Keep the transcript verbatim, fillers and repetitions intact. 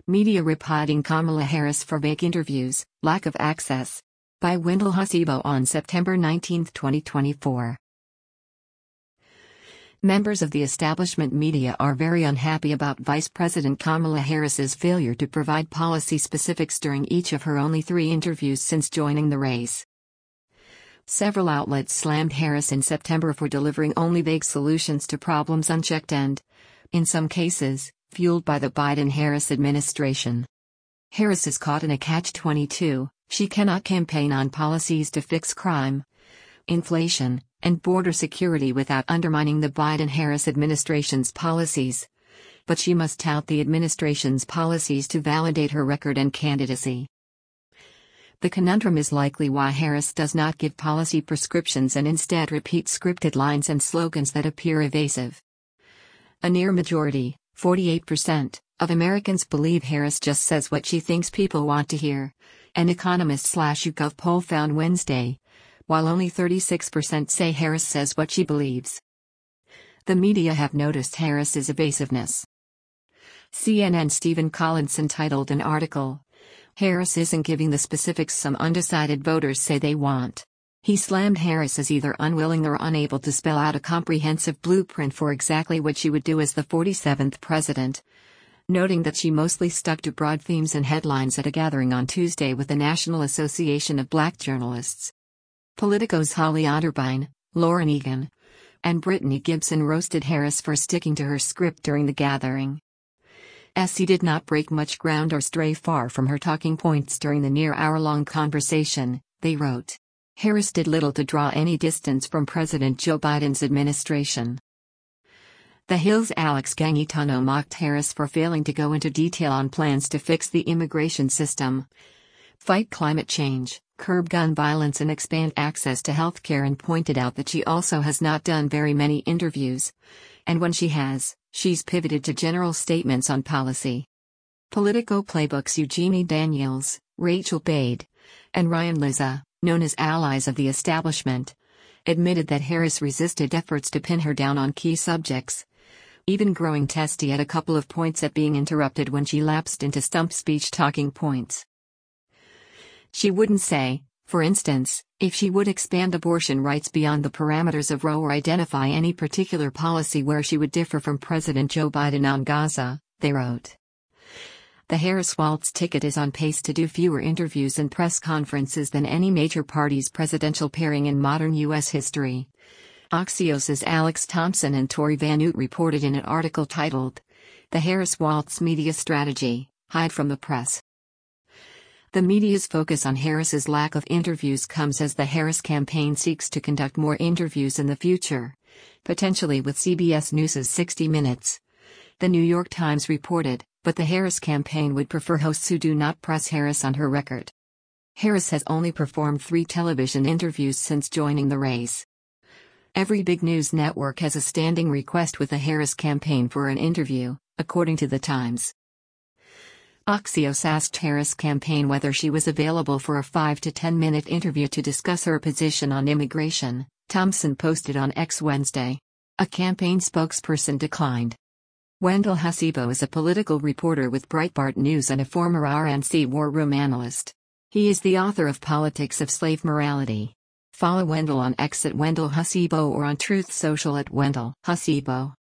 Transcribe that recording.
Media reporting Kamala Harris for vague interviews, lack of access. By Wendell Hasibo on September nineteenth, twenty twenty-four. Members of the establishment media are very unhappy about Vice President Kamala Harris's failure to provide policy specifics during each of her only three interviews since joining the race. Several outlets slammed Harris in September for delivering only vague solutions to problems unchecked and, in some cases, fueled by the Biden-Harris administration. Harris is caught in a catch twenty-two, she cannot campaign on policies to fix crime, inflation, and border security without undermining the Biden-Harris administration's policies. But she must tout the administration's policies to validate her record and candidacy. The conundrum is likely why Harris does not give policy prescriptions and instead repeats scripted lines and slogans that appear evasive. A near majority, forty-eight percent, of Americans believe Harris just says what she thinks people want to hear, an Economist/YouGov poll found Wednesday, while only thirty-six percent say Harris says what she believes. The media have noticed Harris's evasiveness. C N N's Stephen Collinson titled an article, "Harris Isn't Giving the Specifics Some Undecided Voters Say They Want." He slammed Harris as either unwilling or unable to spell out a comprehensive blueprint for exactly what she would do as the forty-seventh president, noting that she mostly stuck to broad themes and headlines at a gathering on Tuesday with the National Association of Black Journalists. Politico's Holly Otterbein, Lauren Egan, and Brittany Gibson roasted Harris for sticking to her script during the gathering. She did not break much ground or stray far from her talking points during the near hour-long conversation, they wrote. Harris did little to draw any distance from President Joe Biden's administration. The Hill's Alex Gangitano mocked Harris for failing to go into detail on plans to fix the immigration system, fight climate change, curb gun violence and expand access to health care, and pointed out that she also has not done very many interviews, and when she has, she's pivoted to general statements on policy. Politico Playbook's Eugenie Daniels, Rachel Bade, and Ryan Lizza, known as allies of the establishment, admitted that Harris resisted efforts to pin her down on key subjects, even growing testy at a couple of points at being interrupted when she lapsed into stump speech talking points. She wouldn't say, for instance, if she would expand abortion rights beyond the parameters of Roe or identify any particular policy where she would differ from President Joe Biden on Gaza, they wrote. The Harris-Walz ticket is on pace to do fewer interviews and press conferences than any major party's presidential pairing in modern U S history. Axios's Alex Thompson and Tori Van Oot reported in an article titled, "The Harris-Walz Media Strategy, Hide from the Press." The media's focus on Harris's lack of interviews comes as the Harris campaign seeks to conduct more interviews in the future, potentially with C B S News's sixty minutes. The New York Times reported, but the Harris campaign would prefer hosts who do not press Harris on her record. Harris has only performed three television interviews since joining the race. Every big news network has a standing request with the Harris campaign for an interview, according to the Times. Axios asked Harris' campaign whether she was available for a five to ten minute interview to discuss her position on immigration, Thompson posted on X Wednesday. A campaign spokesperson declined. Wendell Hasibo is a political reporter with Breitbart News and a former R N C war room analyst. He is the author of Politics of Slave Morality. Follow Wendell on X at Wendell Hasibo or on Truth Social at Wendell Hasibo.